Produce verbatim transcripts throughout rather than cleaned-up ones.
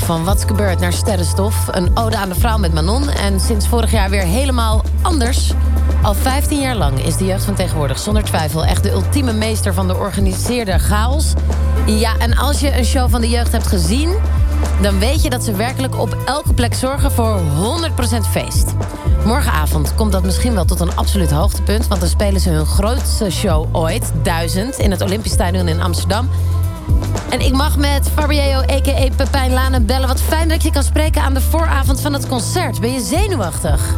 van Wat is gebeurd naar Sterrenstof. Een ode aan de vrouw met Manon. En sinds vorig jaar weer helemaal anders. Al vijftien jaar lang is de jeugd van tegenwoordig zonder twijfel echt de ultieme meester van de georganiseerde chaos. Ja, en als je een show van de jeugd hebt gezien, dan weet je dat ze werkelijk op elke plek zorgen voor honderd procent feest. Morgenavond komt dat misschien wel tot een absoluut hoogtepunt, want dan spelen ze hun grootste show ooit, duizend, in het Olympisch Stadion in Amsterdam. En ik mag met Fabio, a k a. Pepijn Lane, bellen. Wat fijn dat je kan spreken aan de vooravond van het concert. Ben je zenuwachtig?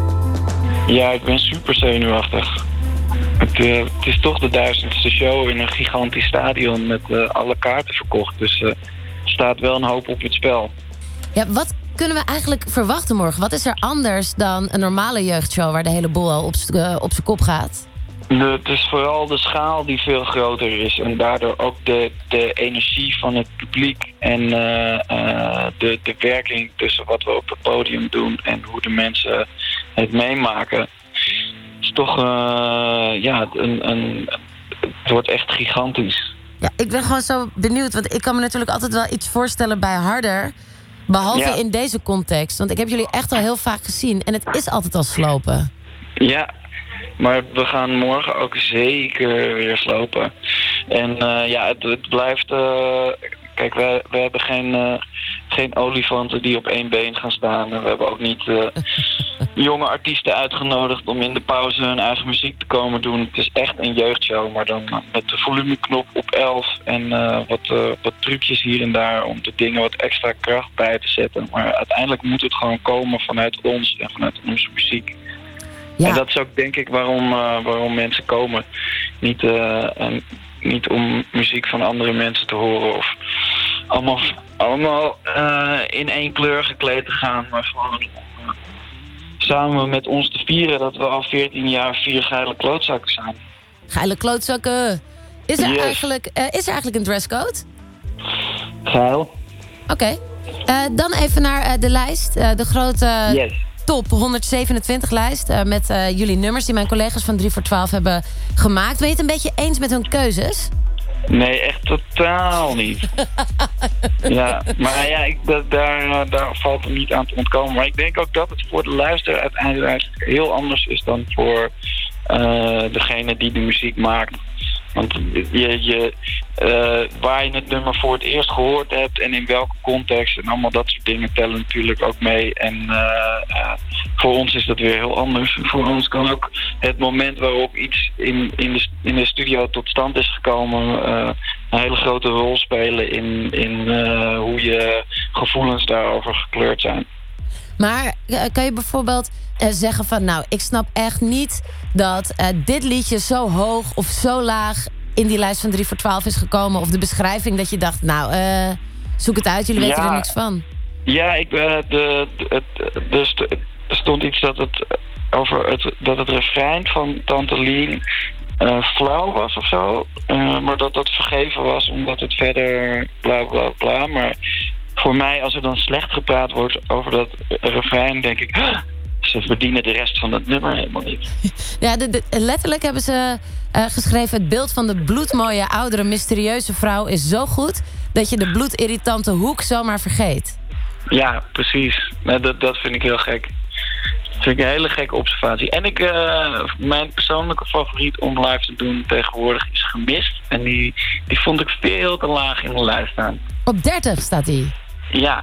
Ja, ik ben super zenuwachtig. Het, uh, het is toch de duizendste show in een gigantisch stadion met uh, alle kaarten verkocht. Dus uh, er staat wel een hoop op het spel. Ja, wat kunnen we eigenlijk verwachten morgen? Wat is er anders dan een normale jeugdshow waar de hele boel al op, uh, op zijn kop gaat? De, het is vooral de schaal die veel groter is. En daardoor ook de, de energie van het publiek. En uh, uh, de, de werking tussen wat we op het podium doen en hoe de mensen het meemaken. Het is toch, uh, ja, een, een, het wordt echt gigantisch. Ja, ik ben gewoon zo benieuwd. Want ik kan me natuurlijk altijd wel iets voorstellen bij Harder. Behalve ja. in deze context. Want ik heb jullie echt al heel vaak gezien. En het is altijd al slopen. Ja. Maar we gaan morgen ook zeker weer slopen. En uh, ja, het, het blijft... Uh, kijk, we, we hebben geen, uh, geen olifanten die op één been gaan staan. En we hebben ook niet uh, jonge artiesten uitgenodigd om in de pauze hun eigen muziek te komen doen. Het is echt een jeugdshow, maar dan met de volumeknop op elf. En uh, wat, uh, wat trucjes hier en daar om de dingen wat extra kracht bij te zetten. Maar uiteindelijk moet het gewoon komen vanuit ons en vanuit onze muziek. Ja. En dat is ook denk ik waarom, uh, waarom mensen komen. Niet, uh, en niet om muziek van andere mensen te horen of allemaal, allemaal uh, in één kleur gekleed te gaan. Maar gewoon uh, samen met ons te vieren dat we al veertien jaar vier geile klootzakken zijn. Geile klootzakken. Is er, yes. eigenlijk, uh, is er eigenlijk een dresscode? Geil. Oké. Okay. Uh, dan even naar uh, de lijst. Uh, de grote... Yes. Top honderdzevenentwintig lijst uh, met uh, jullie nummers die mijn collega's van drie voor twaalf hebben gemaakt. Ben je het een beetje eens met hun keuzes? Nee, echt totaal niet. Ja, maar ja, ik, dat, daar, daar valt er niet aan te ontkomen. Maar ik denk ook dat het voor de luisteraar uiteindelijk heel anders is dan voor uh, degene die de muziek maakt. Want je, je, uh, waar je het nummer voor het eerst gehoord hebt en in welke context en allemaal dat soort dingen tellen natuurlijk ook mee. En uh, uh, voor ons is dat weer heel anders. Voor ons kan ook het moment waarop iets in, in, de, in de studio tot stand is gekomen uh, een hele grote rol spelen in, in uh, hoe je gevoelens daarover gekleurd zijn. Maar uh, kan je bijvoorbeeld uh, zeggen van nou, ik snap echt niet dat uh, dit liedje zo hoog of zo laag in die lijst van drie voor twaalf is gekomen. Of de beschrijving dat je dacht, nou, uh, zoek het uit, jullie weten ja, er niks van. Ja, ik, uh, de, de, de, dus er stond iets dat het over het, dat het refrein van Tante Lien uh, flauw was of zo. Uh, maar dat dat vergeven was omdat het verder bla bla bla. Maar voor mij, als er dan slecht gepraat wordt over dat refrein, denk ik, ah, ze verdienen de rest van het nummer helemaal niet. Ja, de, de, letterlijk hebben ze uh, geschreven, het beeld van de bloedmooie, oudere, mysterieuze vrouw is zo goed dat je de bloedirritante hoek zomaar vergeet. Ja, precies. Nou, dat, dat vind ik heel gek. Dat vind ik een hele gekke observatie. En ik, uh, mijn persoonlijke favoriet om live te doen tegenwoordig is Gemist. En die, die vond ik veel te laag in de lijst staan. Op dertig staat die? Ja.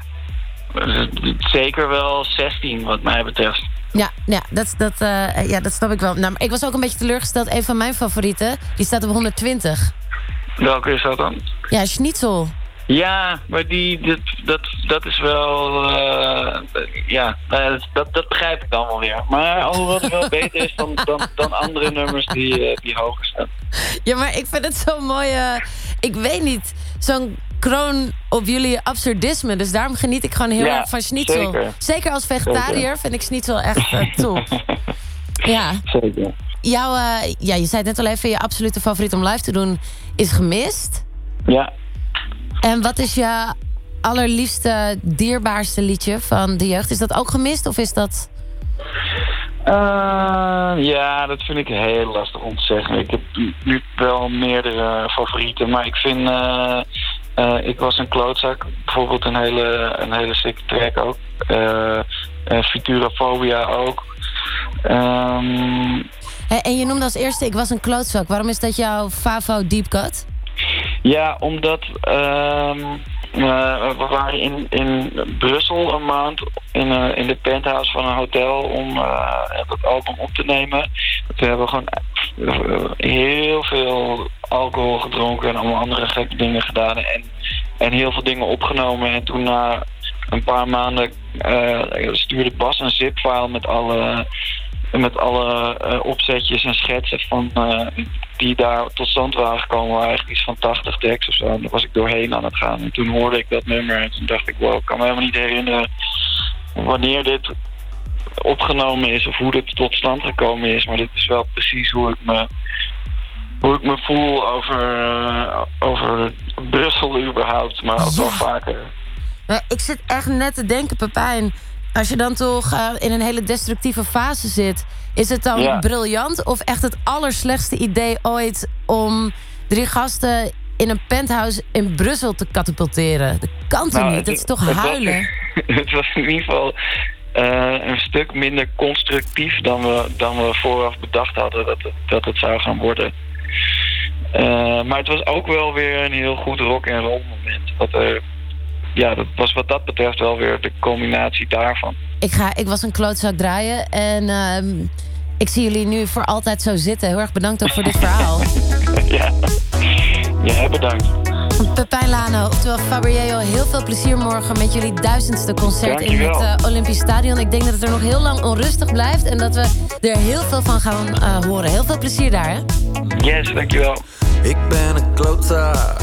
Zeker wel zestien wat mij betreft. Ja, ja, dat, dat, uh, ja, dat snap ik wel. Nou, ik was ook een beetje teleurgesteld. Een van mijn favorieten, die staat op honderdtwintig. Welke is dat dan? Ja, Schnitzel. Ja, maar die, dat, dat, dat is wel... Uh, ja, dat, dat begrijp ik dan wel weer. Maar alhoewel het wel beter is dan, dan, dan andere nummers die, uh, die hoger staan. Ja, maar ik vind het zo mooi... Uh, ik weet niet, zo'n kroon op jullie absurdisme. Dus daarom geniet ik gewoon heel ja, erg van Schnitzel. Zeker, zeker als vegetariër zeker. Vind ik Schnitzel echt uh, top. Ja. Zeker. Jouw, uh, ja, je zei het net al even, je absolute favoriet om live te doen is Gemist. Ja. En wat is je allerliefste, dierbaarste liedje van de jeugd? Is dat ook Gemist of is dat... Uh, ja, dat vind ik heel lastig om te zeggen. Ik heb nu wel meerdere favorieten, maar ik vind uh, Uh, ik was een klootzak. Bijvoorbeeld een hele, een hele sicke track ook. Uh, uh, Futurafobia ook. Um, hey, en je noemde als eerste Ik was een klootzak. Waarom is dat jouw favo deep cut? Ja, omdat... Uh, Uh, we waren in, in Brussel een maand in, uh, in de penthouse van een hotel om uh, het album op te nemen. We hebben gewoon uh, heel veel alcohol gedronken en allemaal andere gekke dingen gedaan. En, en heel veel dingen opgenomen. En toen na een paar maanden uh, stuurde Bas een zip-file met alle, met alle uh, opzetjes en schetsen van... Uh, die daar tot stand waren gekomen, waren eigenlijk iets van tachtig tracks of zo. En daar was ik doorheen aan het gaan. En toen hoorde ik dat nummer en toen dacht ik, wow, ik kan me helemaal niet herinneren wanneer dit opgenomen is of hoe dit tot stand gekomen is. Maar dit is wel precies hoe ik me, hoe ik me voel over, uh, over Brussel überhaupt, maar ook wel vaker. Ja, ik zit echt net te denken, Pepijn, als je dan toch uh, in een hele destructieve fase zit, is het dan ja. briljant of echt het allerslechtste idee ooit om drie gasten in een penthouse in Brussel te katapulteren? Dat kan toch nou, niet? Dat is toch het huilen? Was, het was in ieder geval uh, een stuk minder constructief dan we, dan we vooraf bedacht hadden dat het, dat het zou gaan worden. Uh, maar het was ook wel weer een heel goed rock en roll moment. Wat er, ja, dat was wat dat betreft wel weer de combinatie daarvan. Ik, ga, ik was een klootzak draaien en uh, ik zie jullie nu voor altijd zo zitten. Heel erg bedankt ook voor dit verhaal. Ja, ja bedankt. Pepijn Lano, oftewel Fabriello, heel veel plezier morgen met jullie duizendste concert Dankjewel. in het uh, Olympisch Stadion. Ik denk dat het er nog heel lang onrustig blijft en dat we er heel veel van gaan uh, horen. Heel veel plezier daar, hè? Yes, dankjewel. Ik ben een klootzak,